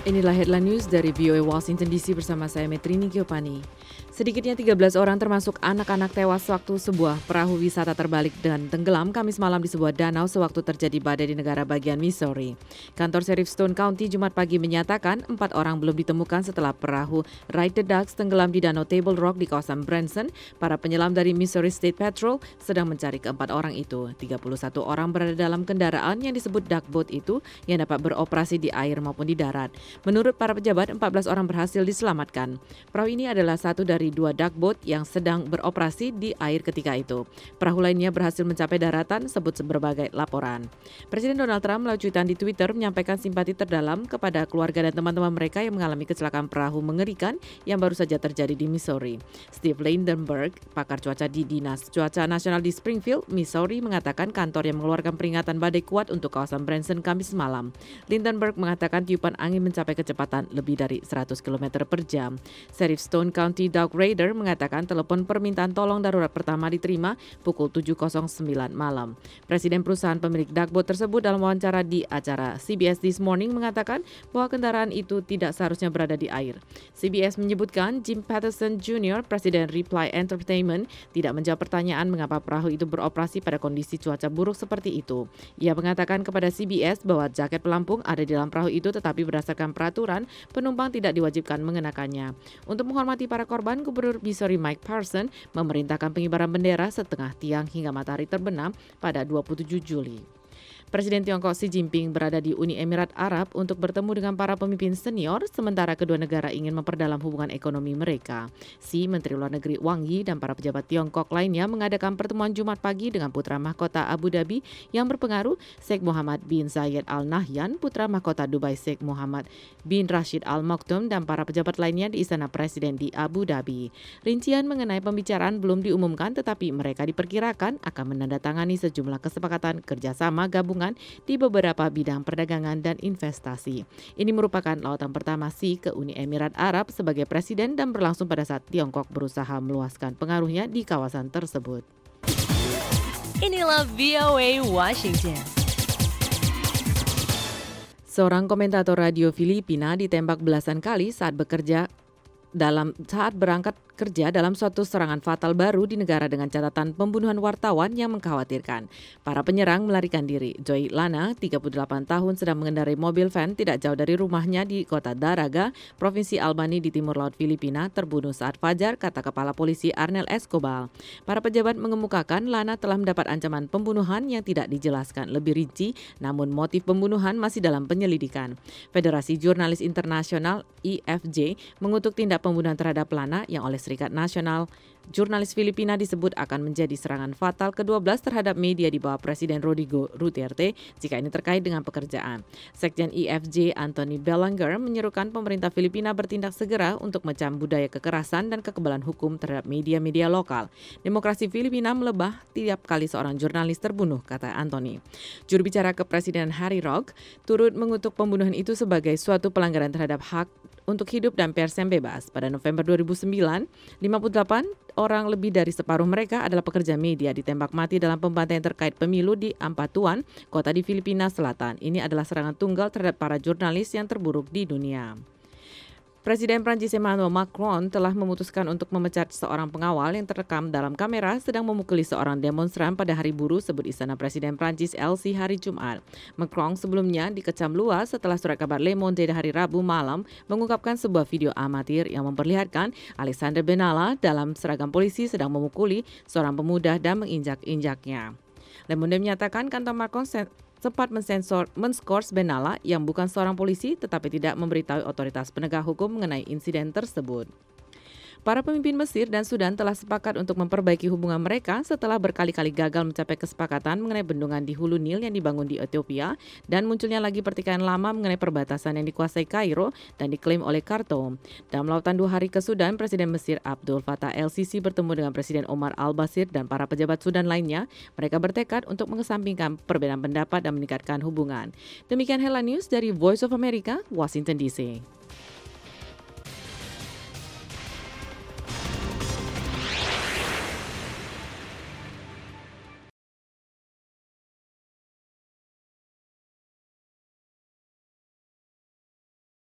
Inilah headline news dari VOA Washington DC bersama saya Metrini Giopani. Sedikitnya 13 orang termasuk anak-anak tewas waktu sebuah perahu wisata terbalik dan tenggelam Kamis malam di sebuah danau sewaktu terjadi badai di negara bagian Missouri. Kantor Sheriff Stone County Jumat pagi menyatakan 4 orang belum ditemukan setelah perahu Ride the Ducks tenggelam di Danau Table Rock di kawasan Branson. Para penyelam dari Missouri State Patrol sedang mencari keempat orang itu. 31 orang berada dalam kendaraan yang disebut duck boat itu yang dapat beroperasi di air maupun di darat. Menurut para pejabat, 14 orang berhasil diselamatkan. Perahu ini adalah satu dari 2 duck boat yang sedang beroperasi di air ketika itu. Perahu lainnya berhasil mencapai daratan, sebut berbagai laporan. Presiden Donald Trump melalui cuitan di Twitter menyampaikan simpati terdalam kepada keluarga dan teman-teman mereka yang mengalami kecelakaan perahu mengerikan yang baru saja terjadi di Missouri. Steve Lindenberg, pakar cuaca di Dinas Cuaca Nasional di Springfield, Missouri, mengatakan kantor yang mengeluarkan peringatan badai kuat untuk kawasan Branson Kamis malam. Lindenberg mengatakan tiupan angin mencapai kecepatan lebih dari 100 km per jam. Sheriff Stone County Doug Rader mengatakan telepon permintaan tolong darurat pertama diterima pukul 7.09 malam. Presiden perusahaan pemilik duckboat tersebut dalam wawancara di acara CBS This Morning mengatakan bahwa kendaraan itu tidak seharusnya berada di air. CBS menyebutkan Jim Patterson Jr., Presiden Reply Entertainment, tidak menjawab pertanyaan mengapa perahu itu beroperasi pada kondisi cuaca buruk seperti itu. Ia mengatakan kepada CBS bahwa jaket pelampung ada di dalam perahu itu tetapi berdasarkan peraturan, penumpang tidak diwajibkan mengenakannya. Untuk menghormati para korban, Gubernur Missouri Mike Parson memerintahkan pengibaran bendera setengah tiang hingga matahari terbenam pada 27 Juli. Presiden Tiongkok Xi Jinping berada di Uni Emirat Arab untuk bertemu dengan para pemimpin senior, sementara kedua negara ingin memperdalam hubungan ekonomi mereka. Xi, Menteri Luar Negeri Wang Yi, dan para pejabat Tiongkok lainnya mengadakan pertemuan Jumat pagi dengan putra mahkota Abu Dhabi yang berpengaruh, Sheikh Mohammed bin Zayed Al Nahyan, putra mahkota Dubai Sheikh Mohammed bin Rashid Al Maktoum, dan para pejabat lainnya di Istana Presiden di Abu Dhabi. Rincian mengenai pembicaraan belum diumumkan, tetapi mereka diperkirakan akan menandatangani sejumlah kesepakatan kerjasama gabungan di beberapa bidang perdagangan dan investasi. Ini merupakan lawatan pertama Xi ke Uni Emirat Arab sebagai presiden dan berlangsung pada saat Tiongkok berusaha meluaskan pengaruhnya di kawasan tersebut. Inilah VOA Washington. Seorang komentator radio Filipina ditembak belasan kali saat berangkat kerja dalam suatu serangan fatal baru di negara dengan catatan pembunuhan wartawan yang mengkhawatirkan. Para penyerang melarikan diri. Joy Lana, 38 tahun, sedang mengendarai mobil van tidak jauh dari rumahnya di kota Daraga, Provinsi Albany di timur laut Filipina, terbunuh saat fajar, kata Kepala Polisi Arnel Escobar. Para pejabat mengemukakan Lana telah mendapat ancaman pembunuhan yang tidak dijelaskan lebih rinci, namun motif pembunuhan masih dalam penyelidikan. Federasi Jurnalis Internasional (IFJ) mengutuk tindak pembunuhan terhadap Lana yang oleh Serikat Nasional Jurnalis Filipina disebut akan menjadi serangan fatal ke-12 terhadap media di bawah Presiden Rodrigo Duterte jika ini terkait dengan pekerjaan. Sekjen IFJ Anthony Bellanger menyerukan pemerintah Filipina bertindak segera untuk mecam budaya kekerasan dan kekebalan hukum terhadap media-media lokal. Demokrasi Filipina melebah tiap kali seorang jurnalis terbunuh, kata Anthony. Juru bicara Kepresidenan Harry Roque turut mengutuk pembunuhan itu sebagai suatu pelanggaran terhadap hak untuk hidup dan pers yang bebas. Pada November 2009, 58 orang, lebih dari separuh mereka adalah pekerja media, ditembak mati dalam pembantaian terkait pemilu di Ampatuan, kota di Filipina Selatan. Ini adalah serangan tunggal terhadap para jurnalis yang terburuk di dunia. Presiden Prancis Emmanuel Macron telah memutuskan untuk memecat seorang pengawal yang terekam dalam kamera sedang memukuli seorang demonstran pada Hari Buruh, sebut Istana Presiden Prancis LC hari Jumat. Macron sebelumnya dikecam luas setelah surat kabar Le Monde hari Rabu malam mengungkapkan sebuah video amatir yang memperlihatkan Alexander Benalla dalam seragam polisi sedang memukuli seorang pemuda dan menginjak-injaknya. Le Monde menyatakan kantor Macron sempat menskors Benalla yang bukan seorang polisi tetapi tidak memberitahu otoritas penegak hukum mengenai insiden tersebut. Para pemimpin Mesir dan Sudan telah sepakat untuk memperbaiki hubungan mereka setelah berkali-kali gagal mencapai kesepakatan mengenai bendungan di Hulu Nil yang dibangun di Ethiopia dan munculnya lagi pertikaian lama mengenai perbatasan yang dikuasai Kairo dan diklaim oleh Khartoum. Dalam lautan 2 hari ke Sudan, Presiden Mesir Abdul Fattah el-Sisi bertemu dengan Presiden Omar al-Bashir dan para pejabat Sudan lainnya. Mereka bertekad untuk mengesampingkan perbedaan pendapat dan meningkatkan hubungan. Demikian headline news dari Voice of America, Washington DC.